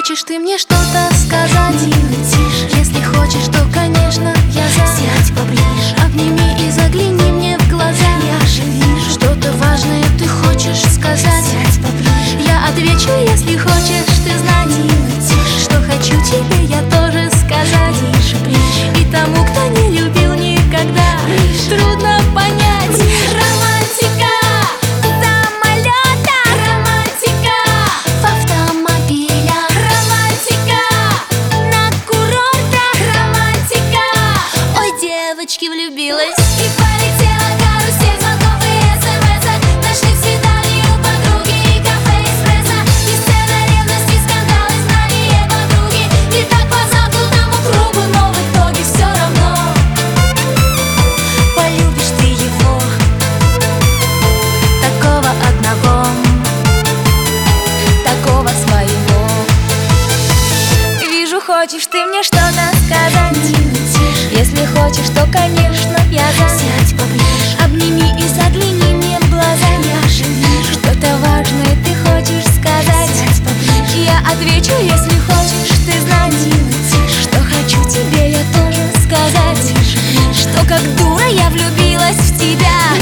хочешь ты мне что-то сказать, тише. Если хочешь, то, конечно, я за. Сядь поближе, обними и загляни мне в глаза. Я же вижу, что-то важное ты хочешь сказать. Сядь поближе, я отвечу, если хочешь ты знать, тише. Что хочу тебе я тоже сказать. Ближе, ближе. И тому, кто не любил никогда, ближе. Трудно понять. Романтика самолета, романтика в автомобилях, романтика на курортах, романтика. Ой, девочки, влюбилась и полетела карусель звонков и смс-ок. Ночных свиданий у подруги и кафе эспрессо. И сцена ревности, скандалы, знание подруги. И так по замкнутому кругу, но в итоге все равно полюбишь ты его, такого одного, такого своего. Вижу, хочешь ты мне что-то сказать. Если хочешь, то, конечно, я за. Сядь поближе, обними и загляни мне в глаза. Я же вижу, что-то важное ты хочешь сказать. Сядь поближе, я отвечу, если хочешь ты знать, что хочу тебе я тоже сказать. Что как дура я влюбилась в тебя.